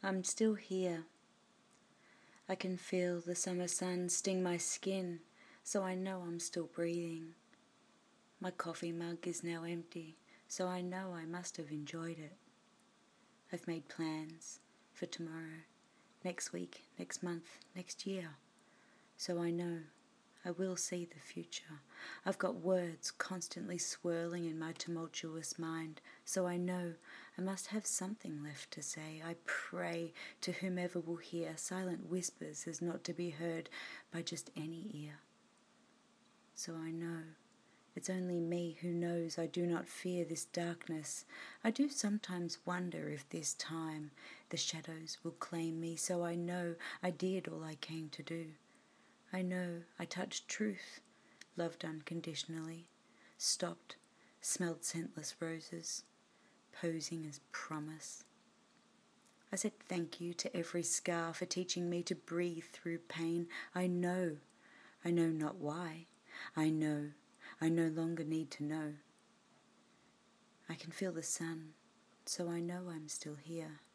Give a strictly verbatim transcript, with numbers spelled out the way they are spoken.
I'm still here. I can feel the summer sun sting my skin, so I know I'm still breathing. My coffee mug is now empty, so I know I must have enjoyed it. I've made plans for tomorrow, next week, next month, next year, so I know I will see the future. I've got words constantly swirling in my tumultuous mind, so I know I must have something left to say. I pray to whomever will hear silent whispers as not to be heard by just any ear. So I know it's only me who knows I do not fear this darkness. I do sometimes wonder if this time the shadows will claim me, so I know I did all I came to do. I know I touched truth, loved unconditionally, stopped, smelled scentless roses, posing as promise. I said thank you to every scar for teaching me to breathe through pain. I know, I know not why. I know, I no longer need to know. I can feel the sun, so I know I'm still here.